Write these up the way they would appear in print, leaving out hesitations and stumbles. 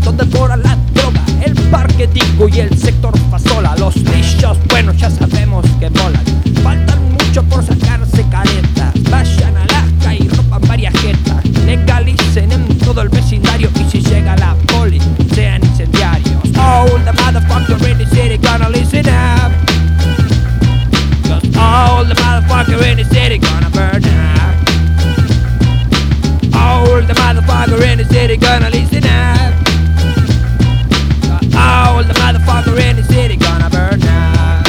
donde devora la droga, el parque Digo y el sector Fasola. Los lillos, bueno, ya sabemos que molan. Faltan mucho por sacarse caretas. Vayan a Alaska y rompan varias jetas. Legalicen en todo el vecindario y si llega la poli, sean incendiarios. All the motherfuckers in the city gonna listen up, 'cause all the motherfuckers in the city gonna burn up. All the motherfuckers in the city gonna listen up, 'cause all the motherfuckers in the city gonna burn up.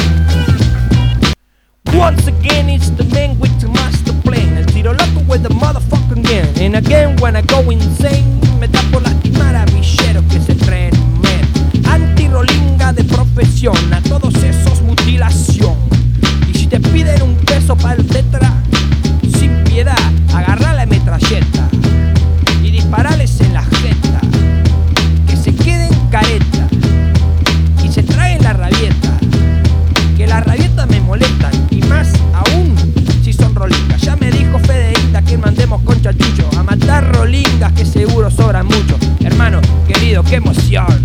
Once again it's the man with the master plan, el tiro loco with the motherfucking gun. And again when I go insane, me da por lastimar a villeros que se creen men. Anti-rolinga de profesión, a todos esos mutilación. Y si te piden un peso para el tetra, sin piedad, agarrá la metralleta y disparales en la jeta, que se queden careta y se traguen la rabieta, que las rabietas me molestan, y más aún si son rolingas. Ya me dijo Fedeíta que mandemos con chachucho a matar rolingas que seguro sobran mucho. Hermano querido, qué emoción.